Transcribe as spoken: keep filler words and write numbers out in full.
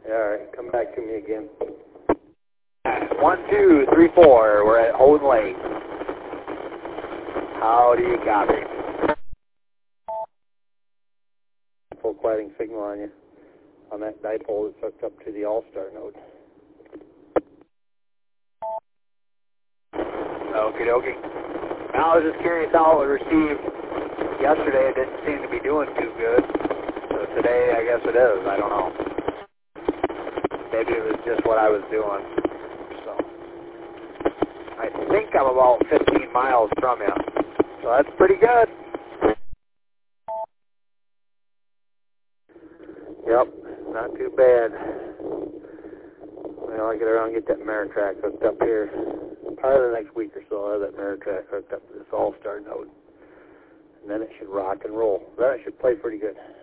Yeah, all right. Come back to me again. One, two, three, four. We're at Houghton Lake. How do you copy? Full quieting signal on you. On that dipole that's hooked up to the All-Star node. Okie dokie. Now, I was just curious how it was received yesterday. It didn't seem to be doing too good. So today, I guess it is. I don't know. Maybe it was just what I was doing. So I think I'm about fifteen miles from you. So that's pretty good. Yep, not too bad. Well, I get around and get that mirror track hooked up here. Probably the next week or so, I'll have that mirror track hooked up to this All-Star node. And then it should rock and roll. Then it should play pretty good.